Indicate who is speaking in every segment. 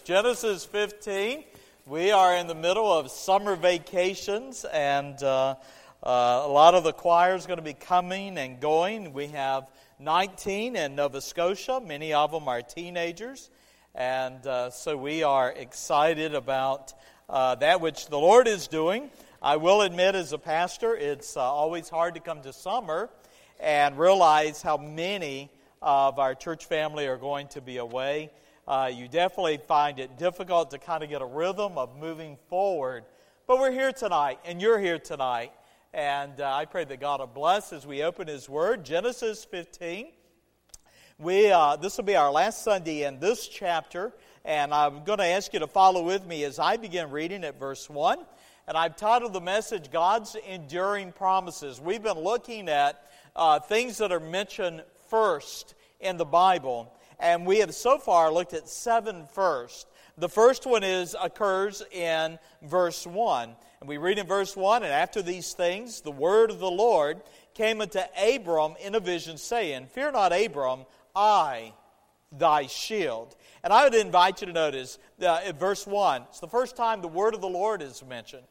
Speaker 1: Genesis 15. We are in the middle of summer vacations, and a lot of the choir is going to be coming and going. We have 19 in Nova Scotia. Many of them are teenagers, and so we are excited about that which the Lord is doing. I will admit, as a pastor, it's always hard to come to summer and realize how many of our church family are going to be away. You definitely find it difficult to kind of get a rhythm of moving forward. But we're here tonight, and you're here tonight. And I pray that God will bless as we open His Word. Genesis 15. This will be our last Sunday in this chapter. And I'm going to ask you to follow with me as I begin reading at verse 1. And I've titled the message, God's Enduring Promises. We've been looking at things that are mentioned first in the Bible. And we have so far looked at 7 first. The first one occurs in verse 1. And we read in verse 1, and after these things, the word of the Lord came unto Abram in a vision, saying, Fear not, Abram, I, thy shield. And I would invite you to notice in verse 1, it's the first time the word of the Lord is mentioned.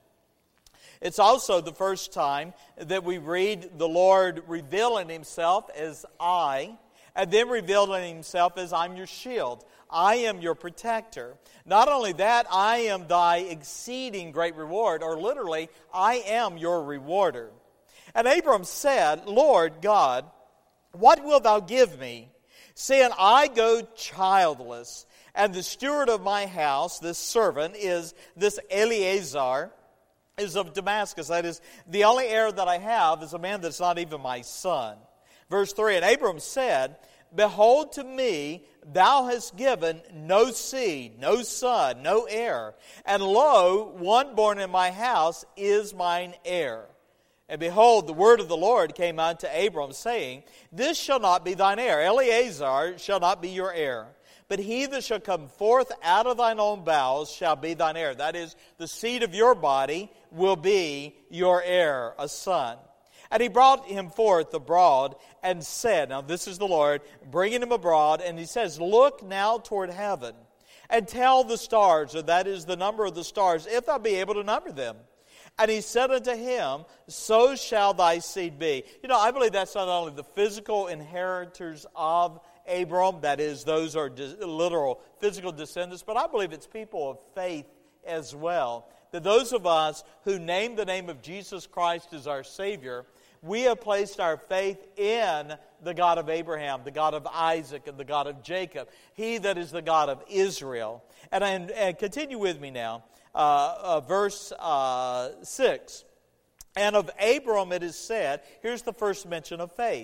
Speaker 1: It's also the first time that we read the Lord revealing Himself as I, and then revealing Himself as I'm your shield. I am your protector. Not only that, I am thy exceeding great reward, or literally, I am your rewarder. And Abram said, Lord God, what wilt thou give me, seeing I go childless, and the steward of my house, this servant, is this Eliezer, is of Damascus. That is, the only heir that I have is a man that's not even my son. Verse 3, and Abram said, Behold, to me thou hast given no seed, no son, no heir. And lo, one born in my house is mine heir. And behold, the word of the Lord came unto Abram, saying, This shall not be thine heir. Eliezer shall not be your heir. But he that shall come forth out of thine own bowels shall be thine heir. That is, the seed of your body will be your heir, a son. And he brought him forth abroad and said, now this is the Lord, bringing him abroad, and he says, Look now toward heaven, and tell the stars, or that is the number of the stars, if thou be able to number them. And he said unto him, So shall thy seed be. You know, I believe that's not only the physical inheritors of Abram, that is, those are literal physical descendants, but I believe it's people of faith as well. That those of us who name the name of Jesus Christ as our Savior, we have placed our faith in the God of Abraham, the God of Isaac, and the God of Jacob. He that is the God of Israel. And continue with me now. Verse 6. And of Abram it is said, here's the first mention of faith.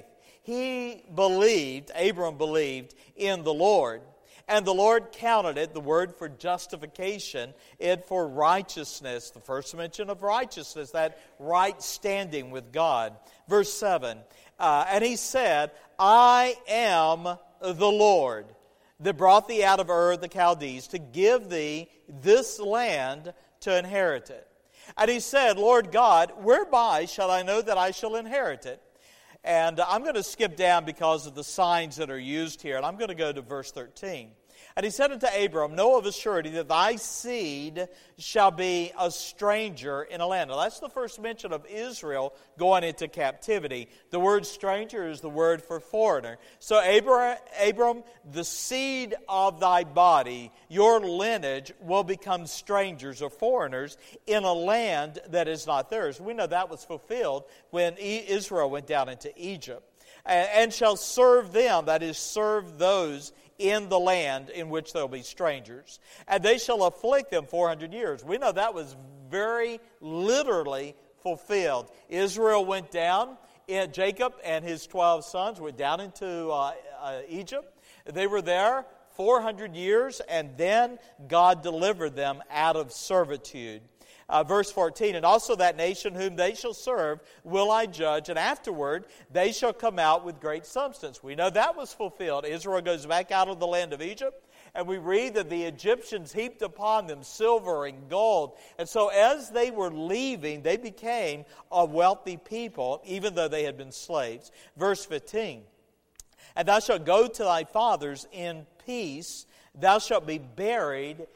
Speaker 1: Abram believed in the Lord. And the Lord counted it, the word for justification, it for righteousness. The first mention of righteousness, that right standing with God. Verse 7, and he said, I am the Lord that brought thee out of Ur the Chaldees to give thee this land to inherit it. And he said, Lord God, whereby shall I know that I shall inherit it? And I'm going to skip down because of the signs that are used here. And I'm going to go to verse 13. And he said unto Abram, Know of a surety that thy seed shall be a stranger in a land. Now that's the first mention of Israel going into captivity. The word stranger is the word for foreigner. So Abram, the seed of thy body, your lineage, will become strangers or foreigners in a land that is not theirs. We know that was fulfilled when Israel went down into Egypt. And shall serve them, that is, serve those in the land in which they'll be strangers. And they shall afflict them 400 years. We know that was very literally fulfilled. Israel went down, Jacob and his 12 sons went down into Egypt. They were there 400 years, and then God delivered them out of servitude. Verse 14, and also that nation whom they shall serve will I judge, and afterward they shall come out with great substance. We know that was fulfilled. Israel goes back out of the land of Egypt, and we read that the Egyptians heaped upon them silver and gold. And so as they were leaving, they became a wealthy people, even though they had been slaves. Verse 15, and thou shalt go to thy fathers in peace, thou shalt be buried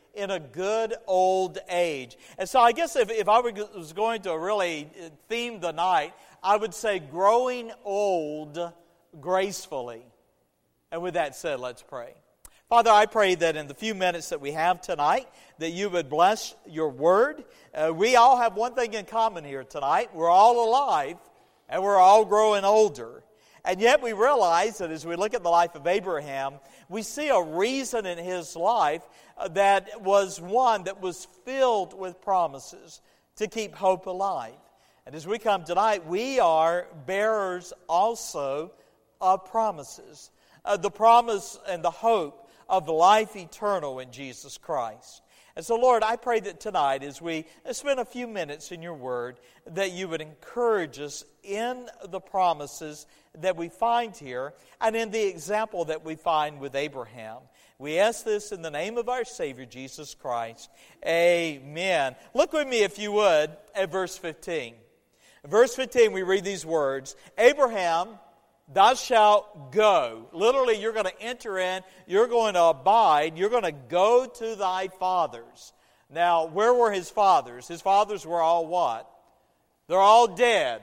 Speaker 1: in a good old age. And so I guess if I was going to really theme the night, I would say growing old gracefully. And with that said, let's pray. Father, I pray that in the few minutes that we have tonight, that you would bless your word. We all have one thing in common here tonight. We're all alive, and we're all growing older. And yet we realize that as we look at the life of Abraham, we see a reason in his life that was one that was filled with promises to keep hope alive. And as we come tonight, we are bearers also of promises. The promise and the hope of life eternal in Jesus Christ. And so, Lord, I pray that tonight, as we spend a few minutes in your word, that you would encourage us in the promises that we find here and in the example that we find with Abraham. We ask this in the name of our Savior, Jesus Christ. Amen. Look with me, if you would, at verse 15. In verse 15, we read these words, Abraham, thou shalt go. Literally, you're going to enter in, you're going to abide, you're going to go to thy fathers. Now, where were his fathers? His fathers were all what? They're all dead.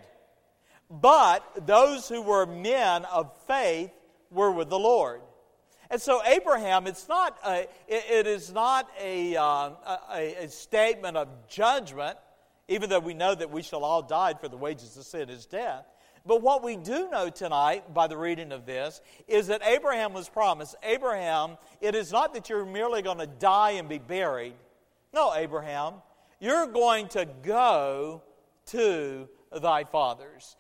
Speaker 1: But those who were men of faith were with the Lord. And so Abraham, it is not a statement of judgment, even though we know that we shall all die, for the wages of sin is death. But what we do know tonight, by the reading of this, is that Abraham was promised, Abraham, it is not that you're merely going to die and be buried. No, Abraham, you're going to go to thy fathers.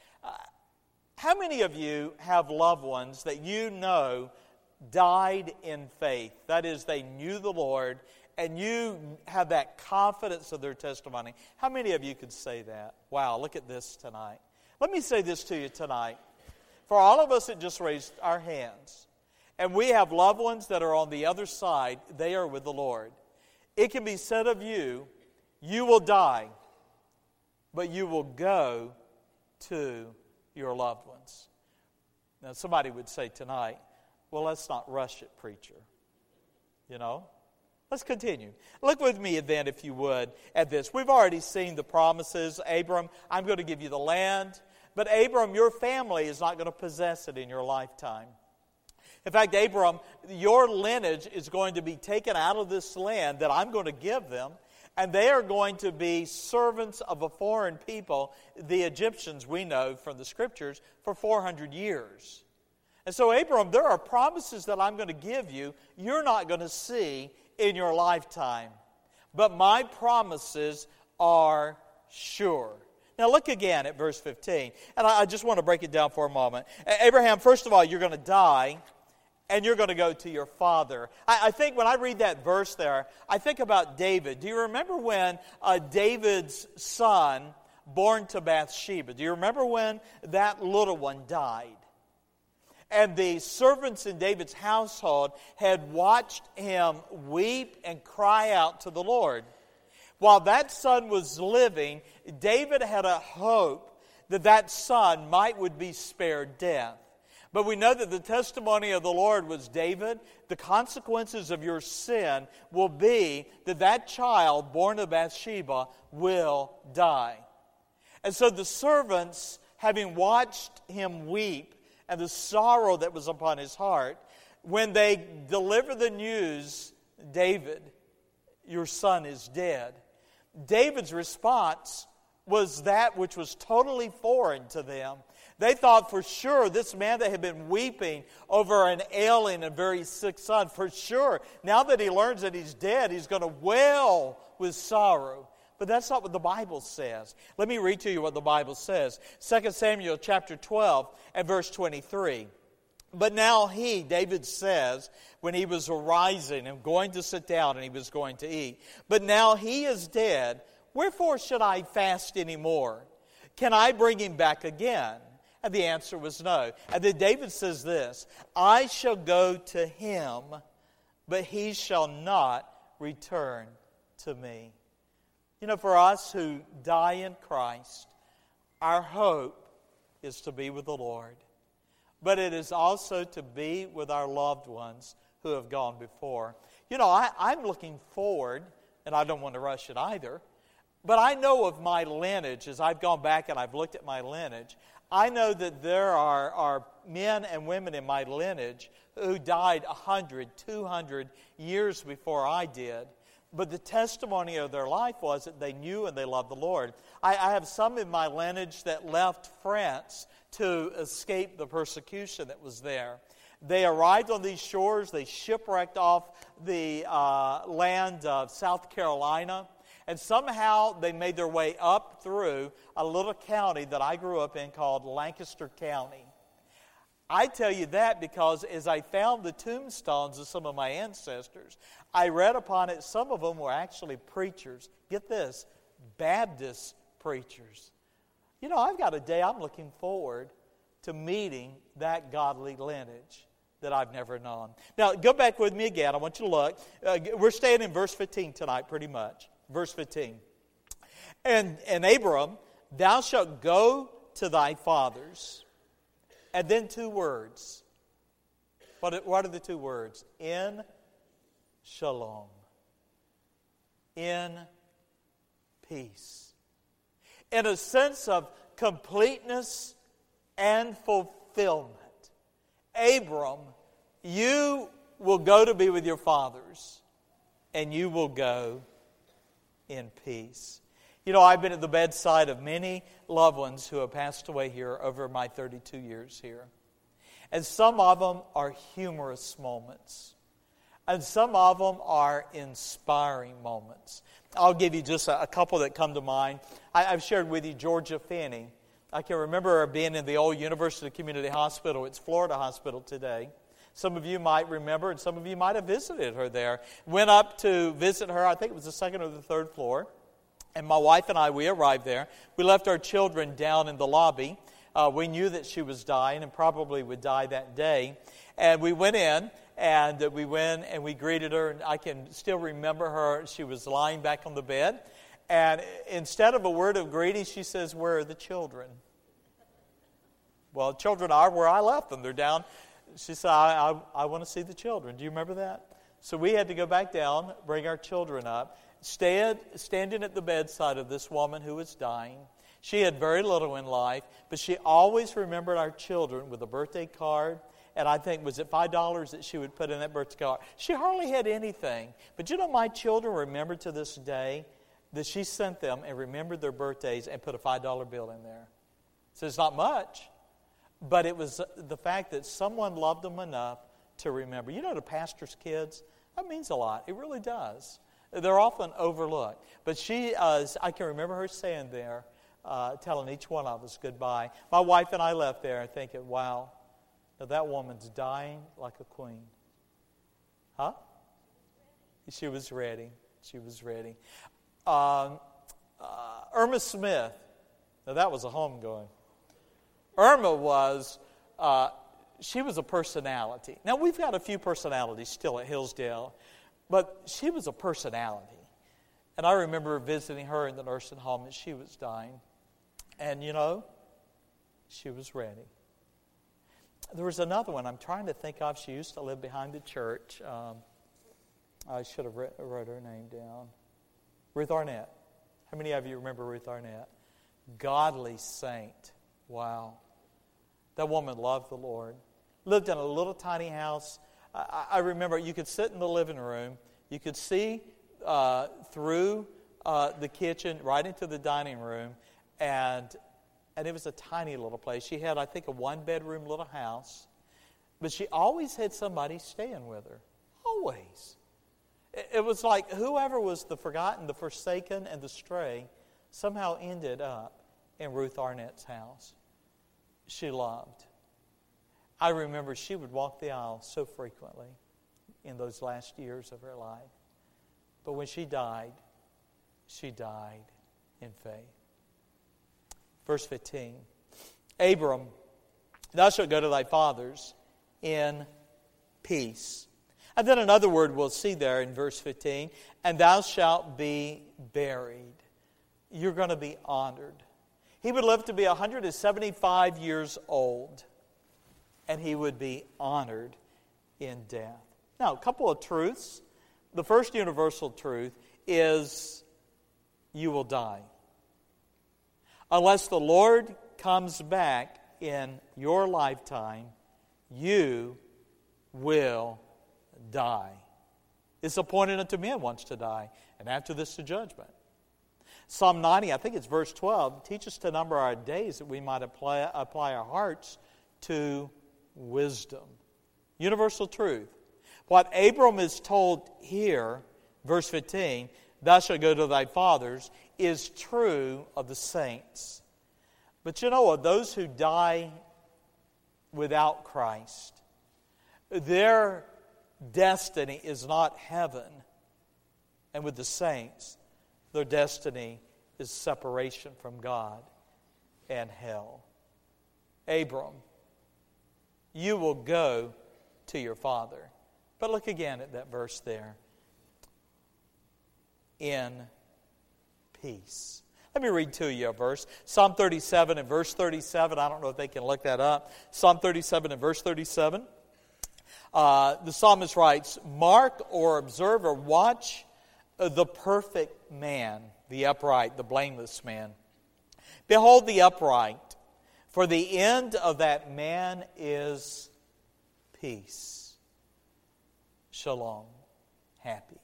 Speaker 1: How many of you have loved ones that you know died in faith? That is, they knew the Lord, and you have that confidence of their testimony. How many of you could say that? Wow, look at this tonight. Let me say this to you tonight. For all of us that just raised our hands, and we have loved ones that are on the other side, they are with the Lord. It can be said of you, you will die, but you will go to your loved ones. Now somebody would say tonight, well, let's not rush it, preacher. You know? Let's continue. Look with me then, if you would, at this. We've already seen the promises. Abram, I'm going to give you the land. But Abram, your family is not going to possess it in your lifetime. In fact, Abram, your lineage is going to be taken out of this land that I'm going to give them, and they are going to be servants of a foreign people, the Egyptians we know from the Scriptures, for 400 years. And so, Abram, there are promises that I'm going to give you you're not going to see in your lifetime. But my promises are sure. Now look again at verse 15. And I just want to break it down for a moment. Abraham, first of all, you're going to die, and you're going to go to your father. I think when I read that verse there, I think about David. Do you remember when David's son, born to Bathsheba, do you remember when that little one died? And the servants in David's household had watched him weep and cry out to the Lord. While that son was living, David had a hope that that son would be spared death. But we know that the testimony of the Lord was, David, the consequences of your sin will be that that child born of Bathsheba will die. And so the servants, having watched him weep, and the sorrow that was upon his heart, when they delivered the news, David, your son is dead, David's response was that which was totally foreign to them. They thought for sure this man that had been weeping over an ailing and very sick son, for sure, now that he learns that he's dead, he's going to wail with sorrow. But that's not what the Bible says. Let me read to you what the Bible says. 2 Samuel chapter 12 and verse 23. But now he, David says, when he was arising and going to sit down and he was going to eat, but now he is dead, wherefore should I fast anymore? Can I bring him back again? And the answer was no. And then David says this, I shall go to him, but he shall not return to me. You know, for us who die in Christ, our hope is to be with the Lord. But it is also to be with our loved ones who have gone before. You know, I'm looking forward, and I don't want to rush it either, but I know of my lineage, as I've gone back and I've looked at my lineage, I know that there are men and women in my lineage who died 100, 200 years before I did. But the testimony of their life was that they knew and they loved the Lord. I have some in my lineage that left France to escape the persecution that was there. They arrived on these shores. They shipwrecked off the land of South Carolina. And somehow they made their way up through a little county that I grew up in called Lancaster County. I tell you that because as I found the tombstones of some of my ancestors, I read upon it, some of them were actually preachers. Get this, Baptist preachers. You know, I've got a day I'm looking forward to meeting that godly lineage that I've never known. Now, go back with me again. I want you to look. We're staying in verse 15 tonight pretty much. Verse 15. And Abram, thou shalt go to thy fathers. And then two words. What are the two words? In shalom. In peace. In a sense of completeness and fulfillment. Abram, you will go to be with your fathers, and you will go in peace. You know, I've been at the bedside of many loved ones who have passed away here over my 32 years here. And some of them are humorous moments. And some of them are inspiring moments. I'll give you just a couple that come to mind. I've shared with you Georgia Finney. I can remember her being in the old University Community Hospital. It's Florida Hospital today. Some of you might remember, and some of you might have visited her there. Went up to visit her, I think it was the second or the third floor. And my wife and I, we arrived there. We left our children down in the lobby. We knew that she was dying and probably would die that day. And we went in, and we greeted her. And I can still remember her. She was lying back on the bed. And instead of a word of greeting, she says, "Where are the children?" Well, children are where I left them. They're down. She said, I want to see the children. Do you remember that? So we had to go back down, bring our children up. Standing at the bedside of this woman who was dying. She had very little in life, but she always remembered our children with a birthday card. And I think, was it $5 that she would put in that birthday card? She hardly had anything. But you know, my children remember to this day that she sent them and remembered their birthdays and put a $5 bill in there. So it's not much, but it was the fact that someone loved them enough to remember. You know, to pastor's kids, that means a lot. It really does. They're often overlooked. But I can remember her saying there, telling each one of us goodbye. My wife and I left there thinking, wow, now that woman's dying like a queen. Huh? She was ready. She was ready. Irma Smith. Now that was a homegoing. Irma was, she was a personality. Now we've got a few personalities still at Hillsdale, but she was a personality. And I remember visiting her in the nursing home as she was dying. And you know, she was ready. There was another one I'm trying to think of. She used to live behind the church. I should have wrote her name down. Ruth Arnett. How many of you remember Ruth Arnett? Godly saint. Wow. That woman loved the Lord. Lived in a little tiny house. I remember you could sit in the living room. You could see through the kitchen right into the dining room. And it was a tiny little place. She had, I think, a one-bedroom little house. But she always had somebody staying with her. Always. It was like whoever was the forgotten, the forsaken, and the stray somehow ended up in Ruth Arnett's house. She loved. I remember she would walk the aisle so frequently in those last years of her life. But when she died in faith. Verse 15. Abram, thou shalt go to thy fathers in peace. And then another word we'll see there in verse 15. And thou shalt be buried. You're going to be honored. He would live to be 175 years old. And he would be honored in death. Now, a couple of truths The first universal truth is you will die. Unless the Lord comes back in your lifetime, you will die. It's appointed unto men once to die, and after this the judgment. Psalm 90, I think it's verse 12, teaches us to number our days that we might apply our hearts to wisdom. Universal truth. What Abram is told here, verse 15, thou shalt go to thy fathers, is true of the saints. But you know what? Those who die without Christ, their destiny is not heaven. And with the saints, their destiny is separation from God and hell. Abram, you will go to your father. But look again at that verse there. In peace. Let me read to you a verse. Psalm 37 and verse 37. I don't know if they can look that up. Psalm 37 and verse 37. The psalmist writes, mark or observe or watch the perfect man, the upright, the blameless man. Behold the upright, for the end of that man is peace. Shalom. Happy.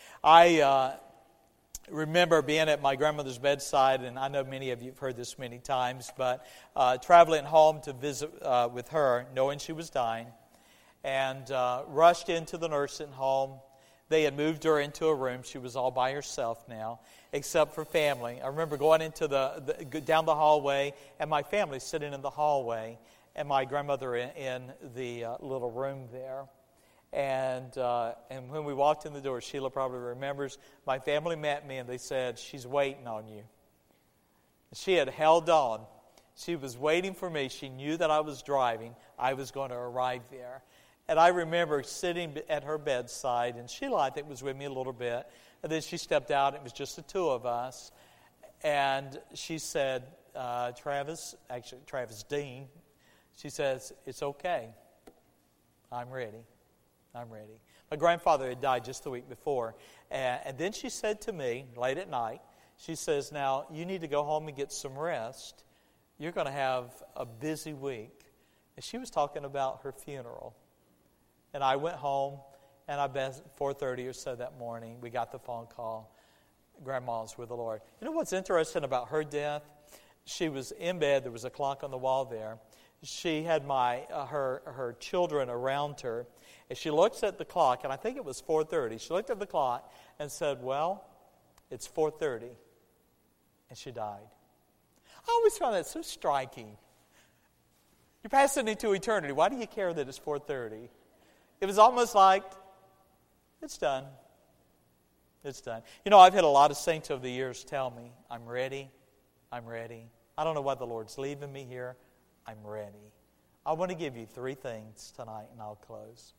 Speaker 1: I remember being at my grandmother's bedside, and I know many of you have heard this many times, but traveling home to visit with her, knowing she was dying, and rushed into the nursing home. They had moved her into a room. She was all by herself now, except for family. I remember going into down the hallway, and my family sitting in the hallway, and my grandmother in the little room there. And when we walked in the door, Sheila probably remembers, my family met me and they said, she's waiting on you. She had held on. She was waiting for me. She knew that I was driving. I was going to arrive there. And I remember sitting at her bedside, and Sheila, I think, was with me a little bit. And then she stepped out. It was just the two of us. And she said, Travis Dean, she says, it's okay. I'm ready. I'm ready. My grandfather had died just the week before. And then she said to me, late at night, she says, now, you need to go home and get some rest. You're going to have a busy week. And she was talking about her funeral. And I went home, and I bet 4:30 or so that morning, we got the phone call. Grandma's with the Lord. You know what's interesting about her death? She was in bed. There was a clock on the wall there. She had her children around her. And she looks at the clock, and I think it was 4:30. She looked at the clock and said, well, it's 4:30. And she died. I always found that so striking. You're passing into eternity. Why do you care that it's 4:30? It was almost like, it's done. It's done. You know, I've had a lot of saints over the years tell me, I'm ready. I'm ready. I don't know why the Lord's leaving me here. I'm ready. I want to give you 3 things tonight, and I'll close.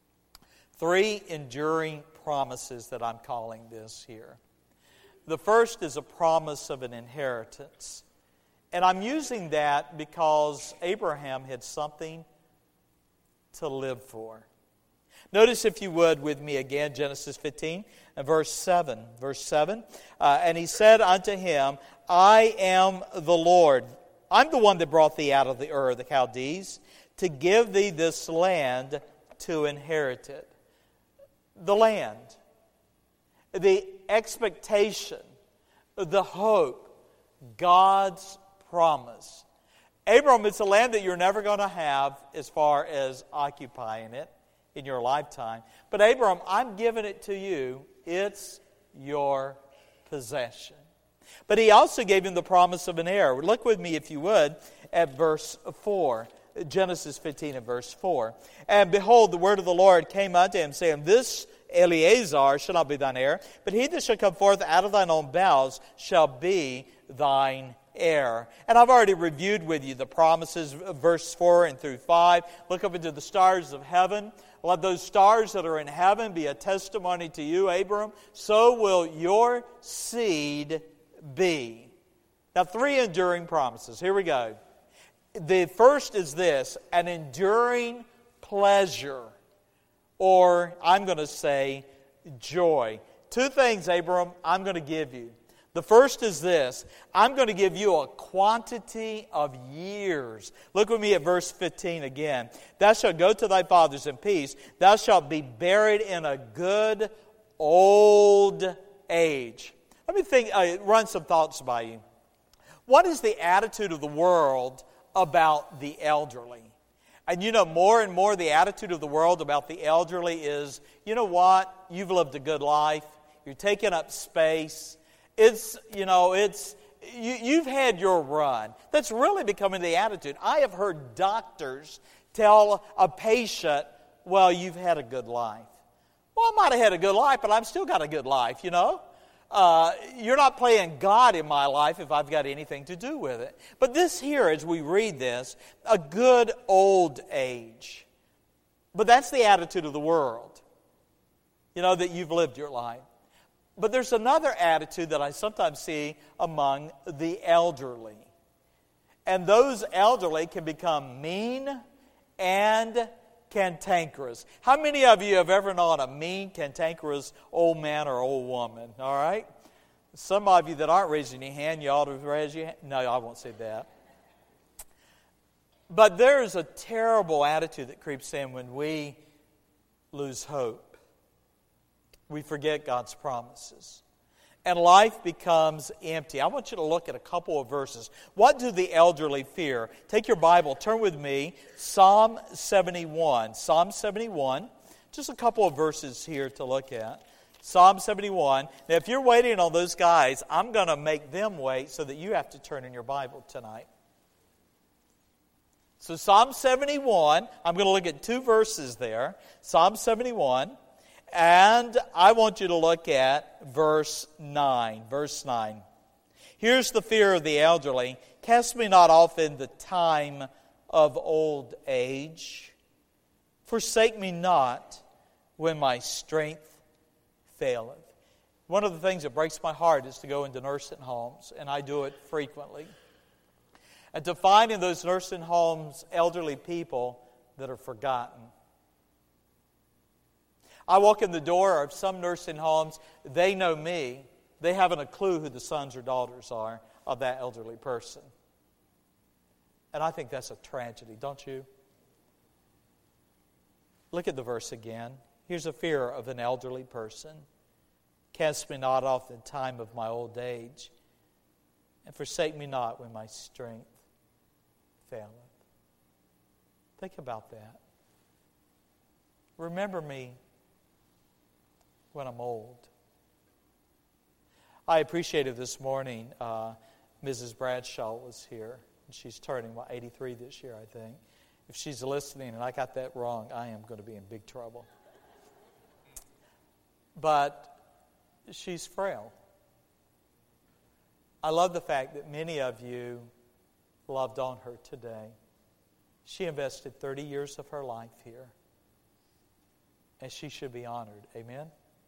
Speaker 1: 3 enduring promises that I'm calling this here. The first is a promise of an inheritance. And I'm using that because Abraham had something to live for. Notice, if you would, with me again, Genesis 15 and verse 7. Verse 7, and he said unto him, I am the Lord. I'm the one that brought thee out of the Ur of the Chaldees to give thee this land to inherit it. The land, the expectation, the hope, God's promise. Abram, it's a land that you're never going to have as far as occupying it in your lifetime. But Abram, I'm giving it to you. It's your possession. But he also gave him the promise of an heir. Look with me, if you would, at verse 4. Genesis 15 and verse 4. And behold, the word of the Lord came unto him, saying, this Eliezer shall not be thine heir, but he that shall come forth out of thine own bowels shall be thine heir. And I've already reviewed with you the promises, verse 4 and through 5. Look up into the stars of heaven. Let those stars that are in heaven be a testimony to you, Abram. So will your seed be. Now, 3 enduring promises. Here we go. The first is this, an enduring pleasure, or I'm going to say joy. Two things, Abram, I'm going to give you. The first is this. I'm going to give you a quantity of years. Look with me at verse 15 again. Thou shalt go to thy fathers in peace. Thou shalt be buried in a good old age. Let me run some thoughts by you. What is the attitude of the world about the elderly? And more and more the attitude of the world about the elderly is, you know what? You've lived a good life. You're taking up space. You've had your run. That's really becoming the attitude. I have heard doctors tell a patient, well, you've had a good life. Well, I might have had a good life, but I've still got a good life, You're not playing God in my life if I've got anything to do with it. But this here, as we read this, a good old age. But that's the attitude of the world. That you've lived your life. But there's another attitude that I sometimes see among the elderly. And those elderly can become mean and cantankerous. How many of you have ever known a mean, cantankerous old man or old woman? All right? Some of you that aren't raising your hand, you ought to raise your hand. No, I won't say that. But there is a terrible attitude that creeps in when we lose hope. We forget God's promises. And life becomes empty. I want you to look at a couple of verses. What do the elderly fear? Take your Bible, turn with me, Psalm 71. Psalm 71, just a couple of verses here to look at. Psalm 71. Now, if you're waiting on those guys, I'm going to make them wait so that you have to turn in your Bible tonight. So Psalm 71, I'm going to look at two verses there. Psalm 71. And I want you to look at verse 9. Verse 9. Here's the fear of the elderly. Cast me not off in the time of old age. Forsake me not when my strength faileth. One of the things that breaks my heart is to go into nursing homes, and I do it frequently. And to find in those nursing homes elderly people that are forgotten. I walk in the door of some nursing homes, they know me. They haven't a clue who the sons or daughters are of that elderly person. And I think that's a tragedy, don't you? Look at the verse again. Here's a fear of an elderly person. Cast me not off in time of my old age, and forsake me not when my strength faileth. Think about that. Remember me when I'm old. I appreciated this morning, Mrs. Bradshaw was here. She's turning, 83 this year, I think. If she's listening and I got that wrong, I am going to be in big trouble. But she's frail. I love the fact that many of you loved on her today. She invested 30 years of her life here. And she should be honored. Amen?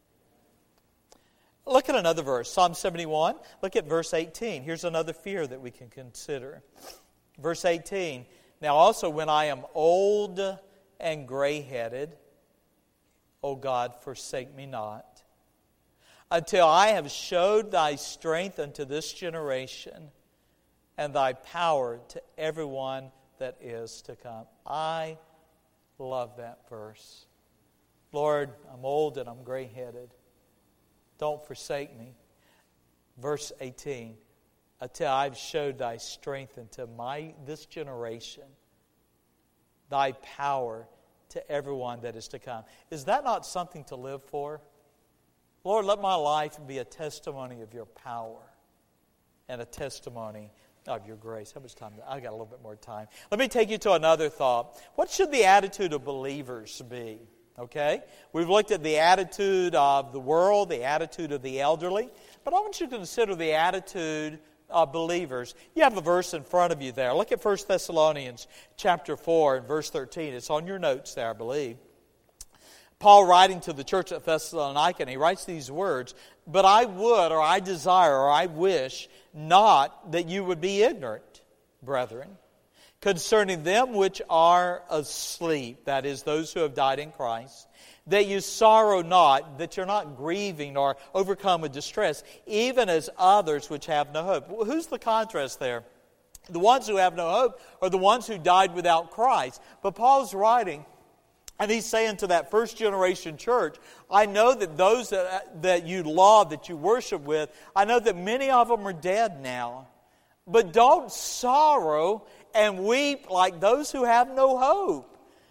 Speaker 1: Look at another verse, Psalm 71. Look at verse 18. Here's another fear that we can consider. Verse 18. Now also when I am old and gray-headed, O God, forsake me not, until I have showed thy strength unto this generation, and thy power to everyone that is to come. I love that verse. Lord, I'm old and I'm gray-headed. Don't forsake me. Verse 18, until I've showed thy strength into this generation, thy power to everyone that is to come. Is that not something to live for? Lord, let my life be a testimony of your power and a testimony of your grace. How much time? I got a little bit more time. Let me take you to another thought. What should the attitude of believers be? Okay? We've looked at the attitude of the world, the attitude of the elderly, but I want you to consider the attitude of believers. You have a verse in front of you there. Look at 1 Thessalonians chapter 4 and verse 13. It's on your notes there, I believe. Paul writing to the church at Thessalonica, and he writes these words, but I would, or I desire, or I wish not that you would be ignorant, brethren, concerning them which are asleep, that is, those who have died in Christ, that you sorrow not, that you're not grieving or overcome with distress, even as others which have no hope. Well, who's the contrast there? The ones who have no hope are the ones who died without Christ. But Paul's writing, and he's saying to that first generation church, I know that those that you love, that you worship with, I know that many of them are dead now. But don't sorrow and weep like those who have no hope.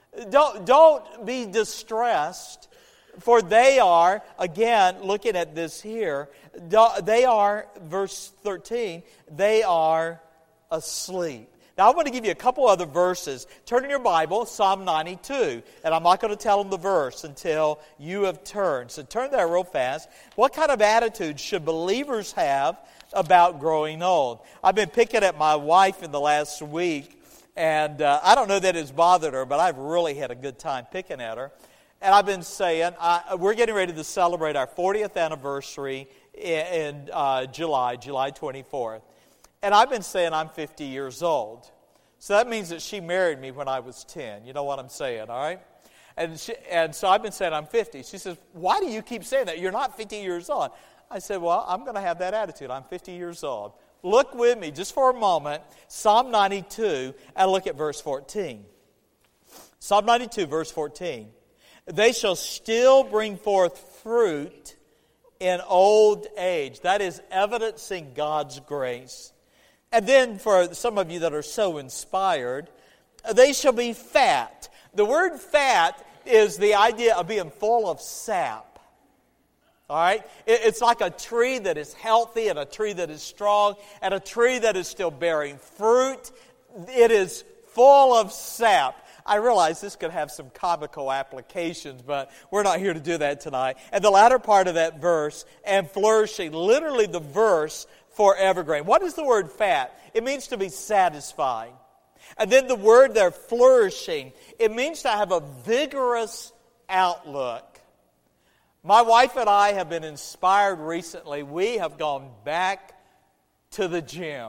Speaker 1: Don't be distressed, for they are, again, looking at this here, they are, verse 13, they are asleep. Now, I want to give you a couple other verses. Turn in your Bible, Psalm 92, and I'm not going to tell them the verse until you have turned. So turn there real fast. What kind of attitude should believers have about growing old? I've been picking at my wife in the last week, and I don't know that it's bothered her, but I've really had a good time picking at her. And I've been saying, we're getting ready to celebrate our 40th anniversary in July 24th. And I've been saying I'm 50 years old. So that means that she married me when I was 10. You know what I'm saying, all right? And so I've been saying I'm 50. She says, why do you keep saying that? You're not 50 years old. I said, well, I'm going to have that attitude. I'm 50 years old. Look with me just for a moment, Psalm 92, and look at verse 14. Psalm 92, verse 14. They shall still bring forth fruit in old age. That is evidencing God's grace. And then for some of you that are so inspired, they shall be fat. The word fat is the idea of being full of sap. All right? It's like a tree that is healthy and a tree that is strong and a tree that is still bearing fruit. It is full of sap. I realize this could have some comical applications, but we're not here to do that tonight. And the latter part of that verse, and flourishing, literally the verse for evergreen. What is the word fat? It means to be satisfied. And then the word there, flourishing, it means to have a vigorous outlook. My wife and I have been inspired recently. We have gone back to the gym.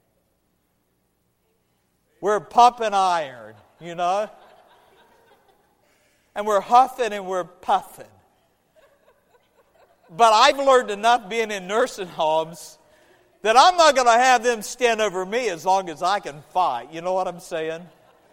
Speaker 1: We're pumping iron, you know. And we're huffing and we're puffing. But I've learned enough being in nursing homes that I'm not going to have them stand over me as long as I can fight. You know what I'm saying?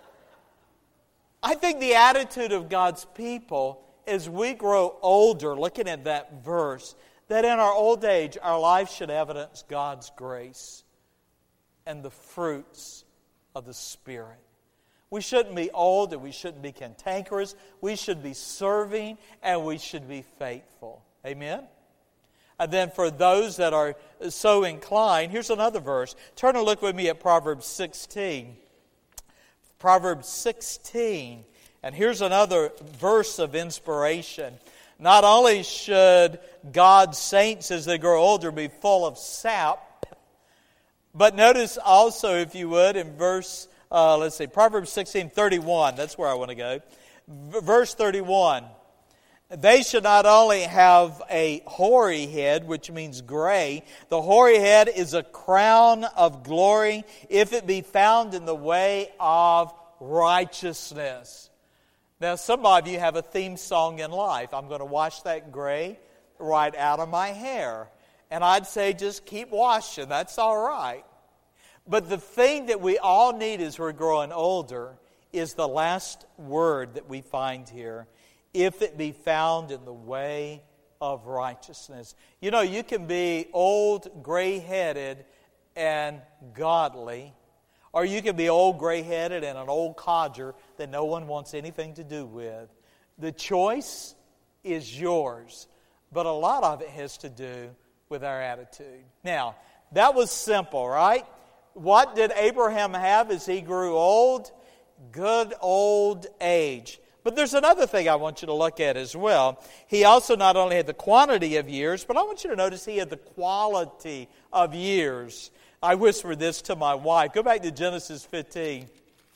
Speaker 1: I think the attitude of God's people as we grow older, looking at that verse, that in our old age, our life should evidence God's grace and the fruits of the Spirit. We shouldn't be old and we shouldn't be cantankerous. We should be serving and we should be faithful. Amen? And then for those that are so inclined, here's another verse. Turn and look with me at Proverbs 16. Proverbs 16. And here's another verse of inspiration. Not only should God's saints, as they grow older, be full of sap, but notice also, if you would, in verse, Proverbs 16:31. That's where I want to go. Verse 31. They should not only have a hoary head, which means gray. The hoary head is a crown of glory if it be found in the way of righteousness. Now, some of you have a theme song in life. I'm going to wash that gray right out of my hair. And I'd say just keep washing. That's all right. But the thing that we all need as we're growing older is the last word that we find here. If it be found in the way of righteousness. You know, you can be old, gray-headed, and godly. Or you can be old, gray-headed, and an old codger that no one wants anything to do with. The choice is yours. But a lot of it has to do with our attitude. Now, that was simple, right? What did Abraham have as he grew old? Good old age. But there's another thing I want you to look at as well. He also not only had the quantity of years, but I want you to notice he had the quality of years. I whispered this to my wife. Go back to Genesis 15.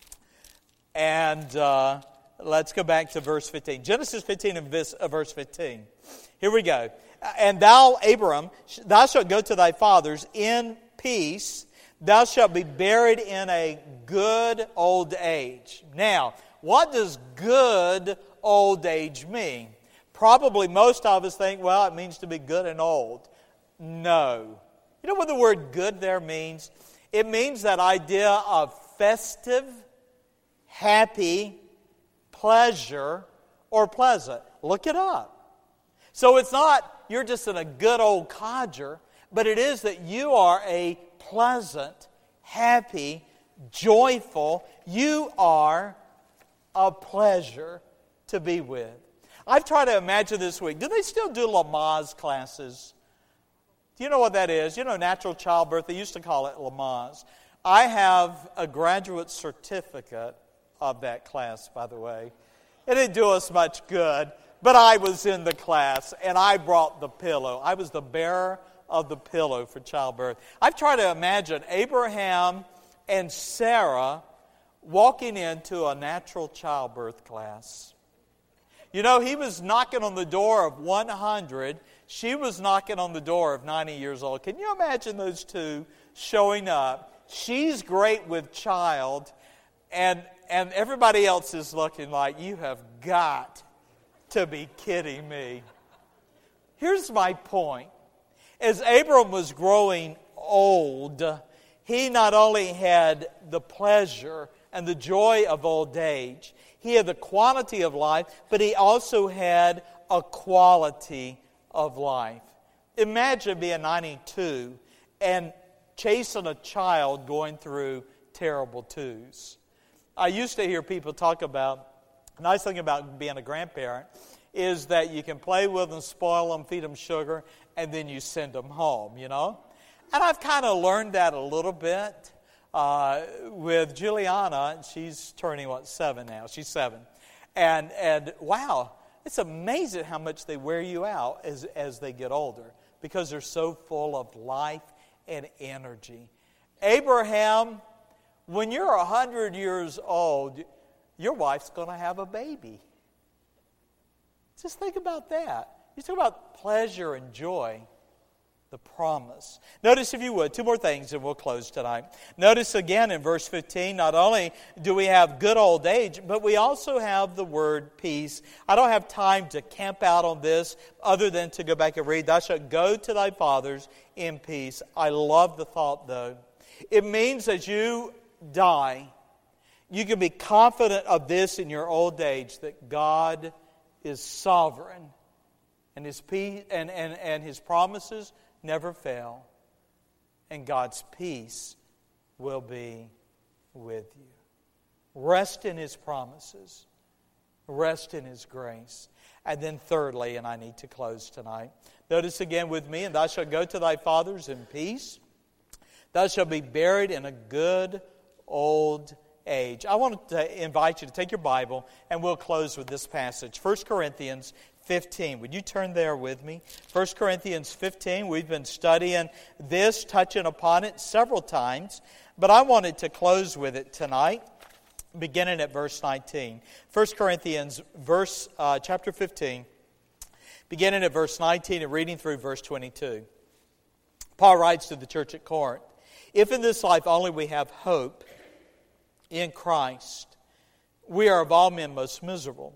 Speaker 1: And let's go back to verse 15. Genesis 15 and verse 15. Here we go. And thou, Abram, thou shalt go to thy fathers in peace. Thou shalt be buried in a good old age. Now, what does good old age mean? probably most of us think, well, it means to be good and old. No. You know what the word good there means? It means that idea of festive, happy, pleasure, or pleasant. Look it up. So it's not you're just in a good old codger, but it is that you are a pleasant, happy, joyful. You are a pleasure to be with. I've tried to imagine this week. Do they still do Lamaze classes? Do you know what that is? You know, natural childbirth. They used to call it Lamaze. I have a graduate certificate of that class, by the way. It didn't do us much good, but I was in the class, and I brought the pillow. I was the bearer of the pillow for childbirth. I've tried to imagine Abraham and Sarah walking into a natural childbirth class. You know, he was knocking on the door of 100. She was knocking on the door of 90 years old. Can you imagine those two showing up? She's great with child, and everybody else is looking like, you have got to be kidding me. Here's my point. As Abram was growing old, he not only had the pleasure and the joy of old age, he had the quantity of life, but he also had a quality of life. Imagine being 92 and chasing a child going through terrible twos. I used to hear people talk about, the nice thing about being a grandparent is that you can play with them, spoil them, feed them sugar, and then you send them home, you know. And I've kind of learned that a little bit with Juliana. She's turning, 7 now? She's 7. And wow, it's amazing how much they wear you out as they get older because they're so full of life and energy. Abraham, when you're 100 years old, your wife's going to have a baby. Just think about that. You talk about pleasure and joy, the promise. Notice, if you would, 2 more things and we'll close tonight. Notice again in verse 15, not only do we have good old age, but we also have the word peace. I don't have time to camp out on this other than to go back and read, thou shalt go to thy fathers in peace. I love the thought, though. It means as you die, you can be confident of this in your old age, that God is sovereign, and His peace and His promises never fail, and God's peace will be with you. Rest in His promises. Rest in His grace. And then thirdly, and I need to close tonight, notice again with me, and thou shalt go to thy fathers in peace. Thou shalt be buried in a good old age. I want to invite you to take your Bible, and we'll close with this passage. 1 Corinthians 15. Would you turn there with me? 1 Corinthians 15. We've been studying this, touching upon it several times, but I wanted to close with it tonight, beginning at verse 19. 1 Corinthians chapter 15, beginning at verse 19 and reading through verse 22. Paul writes to the church at Corinth, if in this life only we have hope in Christ, we are of all men most miserable.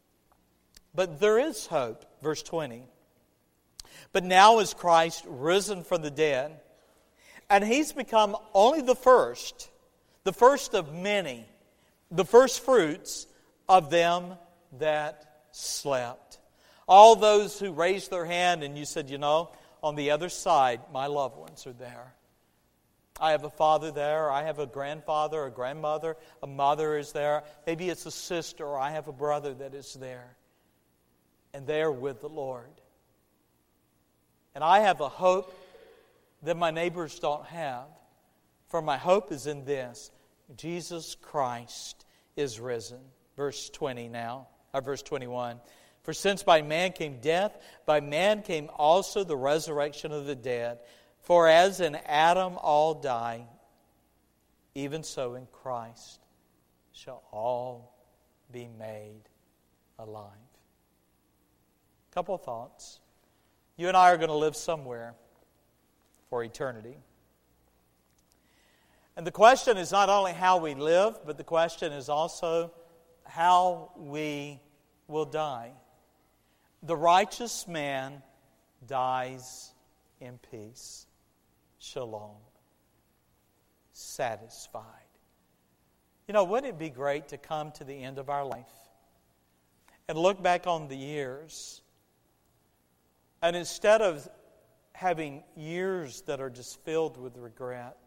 Speaker 1: But there is hope, verse 20. But now is Christ risen from the dead, and He's become only the first of many, the first fruits of them that slept. All those who raised their hand and you said, on the other side, my loved ones are there. I have a father there, I have a grandfather, a grandmother, a mother is there. Maybe it's a sister, or I have a brother that is there. And they are with the Lord. And I have a hope that my neighbors don't have. For my hope is in this: Jesus Christ is risen. Verse 20 now, or verse 21. For since by man came death, by man came also the resurrection of the dead. For as in Adam all die, even so in Christ shall all be made alive. Couple of thoughts. You and I are going to live somewhere for eternity. And the question is not only how we live, but the question is also how we will die. The righteous man dies in peace. Shalom. Satisfied. You know, wouldn't it be great to come to the end of our life and look back on the years, and instead of having years that are just filled with regret,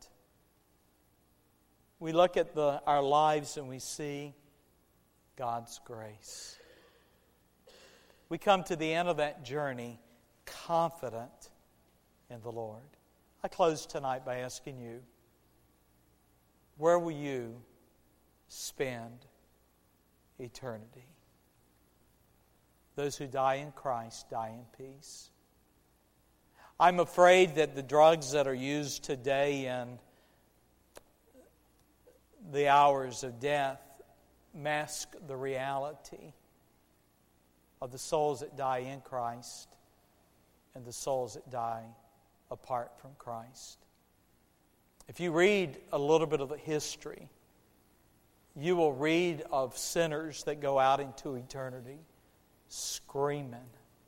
Speaker 1: we look at our lives and we see God's grace. We come to the end of that journey confident in the Lord. I close tonight by asking you, where will you spend eternity? Those who die in Christ die in peace. I'm afraid that the drugs that are used today in the hours of death mask the reality of the souls that die in Christ and the souls that die apart from Christ. If you read a little bit of the history, you will read of sinners that go out into eternity screaming.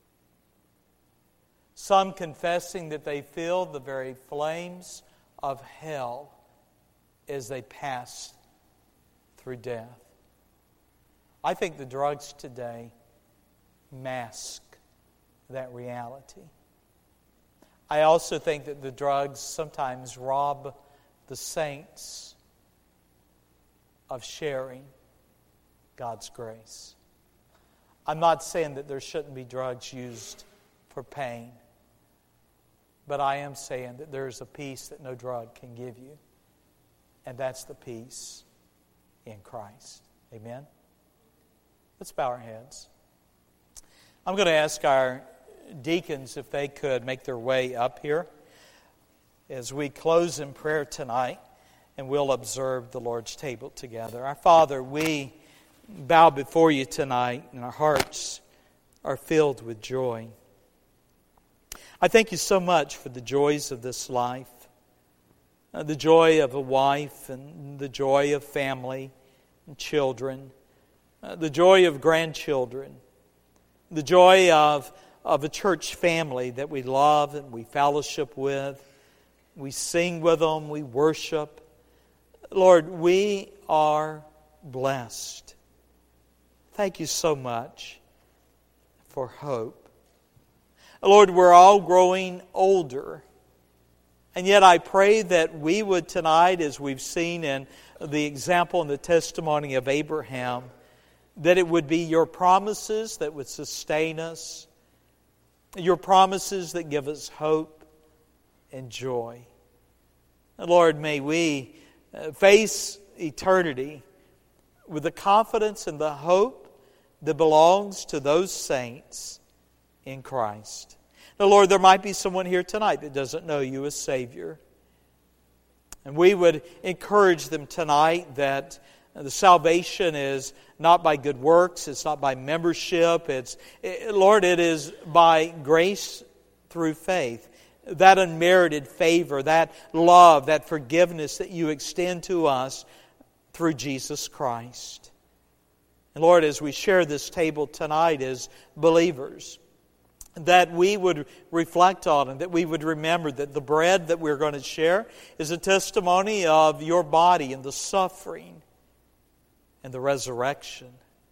Speaker 1: Some confessing that they feel the very flames of hell as they pass through death. I think the drugs today mask that reality. I also think that the drugs sometimes rob the saints of sharing God's grace. I'm not saying that there shouldn't be drugs used for pain, but I am saying that there is a peace that no drug can give you, and that's the peace in Christ. Amen? Let's bow our heads. I'm going to ask our deacons if they could make their way up here as we close in prayer tonight, and we'll observe the Lord's table together. Our Father, we bow before you tonight, and our hearts are filled with joy. I thank you so much for the joys of this life, the joy of a wife and the joy of family and children, the joy of grandchildren, the joy of a church family that we love and we fellowship with. We sing with them, we worship. Lord, we are blessed. Thank you so much for hope. Lord, we're all growing older. And yet I pray that we would tonight, as we've seen in the example and the testimony of Abraham, that it would be your promises that would sustain us, your promises that give us hope and joy. And Lord, may we face eternity with the confidence and the hope that belongs to those saints in Christ. Now, Lord, there might be someone here tonight that doesn't know you as Savior. And we would encourage them tonight that the salvation is not by good works, it's not by membership, Lord, it is by grace through faith. That unmerited favor, that love, that forgiveness that you extend to us through Jesus Christ. And Lord, as we share this table tonight as believers, that we would reflect on and that we would remember that the bread that we're going to share is a testimony of your body and the suffering and the resurrection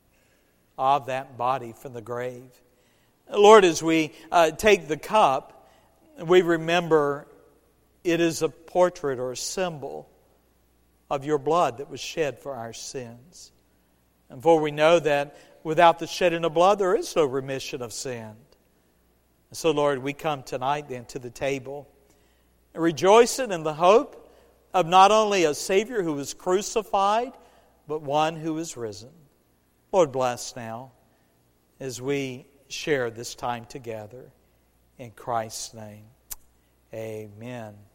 Speaker 1: of that body from the grave. Lord, as we take the cup, we remember it is a portrait or a symbol of your blood that was shed for our sins. And for we know that without the shedding of blood, there is no remission of sin. And so, Lord, we come tonight then to the table, rejoicing in the hope of not only a Savior who was crucified, but one who is risen. Lord, bless now as we share this time together. In Christ's name, amen.